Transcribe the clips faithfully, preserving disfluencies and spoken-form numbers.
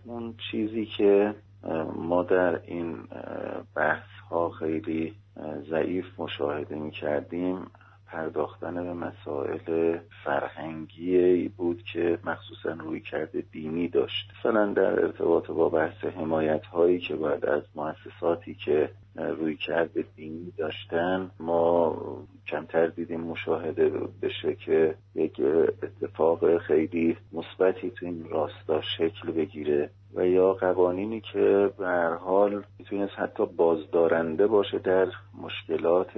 اون چیزی که ما در این بحث ها خیلی ضعیف مشاهده می کردیم پرداختن به مسائل فرهنگی بود که مخصوصا رویکرد دینی داشت. مثلا در ارتباط با بحث حمایت هایی که باید از مؤسساتی که رویکرد دینی داشتن ما کمتر دیدیم مشاهده بشه که یک اتفاق خیلی مثبتی تو این راستا شکل بگیره و یا قوانینی که به هر حال میتونست حتی بازدارنده باشه در مشکلات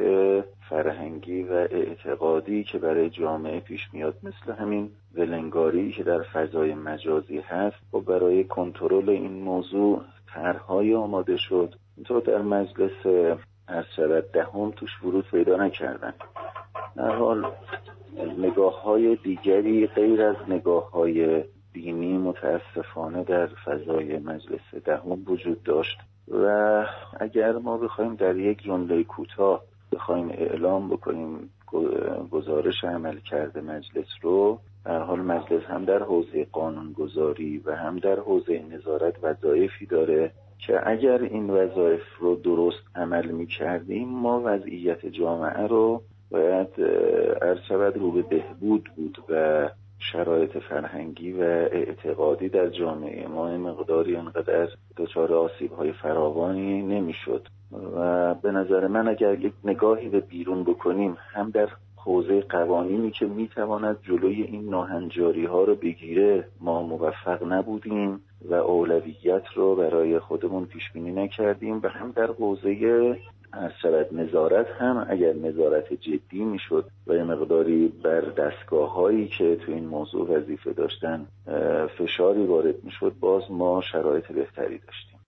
فرهنگی و اعتقادی که برای جامعه پیش میاد، مثل همین ولنگاری که در فضای مجازی هست. و برای کنترل این موضوع طرح‌های آماده شد. اینطور در مجلس عرض دهم توش ورود پیدا نکردن. در حال نگاه‌های دیگری غیر از نگاه‌های دینی متاسفانه در فضای مجلس دهم وجود داشت و اگر ما بخوایم در یک جمله کوتاه بخوایم اعلام بکنیم گزارش عملکرد مجلس رو، در حال مجلس هم در حوزه قانونگذاری و هم در حوزه نظارت وظایفی داره که اگر این وظایف رو درست عمل می‌کردیم ما وضعیت جامعه رو باید عرض شود رو به بهبود بود و شرایط فرهنگی و اعتقادی در جامعه ما مقداری انقدر دچار آسیب‌های فراوانی نمی‌شد. و به نظر من اگر یک نگاهی به بیرون بکنیم هم در حوزه قوانینی که میتواند جلوی این ناهنجاری‌ها رو بگیره ما موفق نبودیم و اولویت رو برای خودمون پیش بینی نکردیم و هم در حوزه عرض نظارت هم اگر نظارت جدی میشد و یه مقداری بر دستگاه‌هایی که تو این موضوع وظیفه داشتن فشاری وارد میشد باز ما شرایط بهتری داشتیم.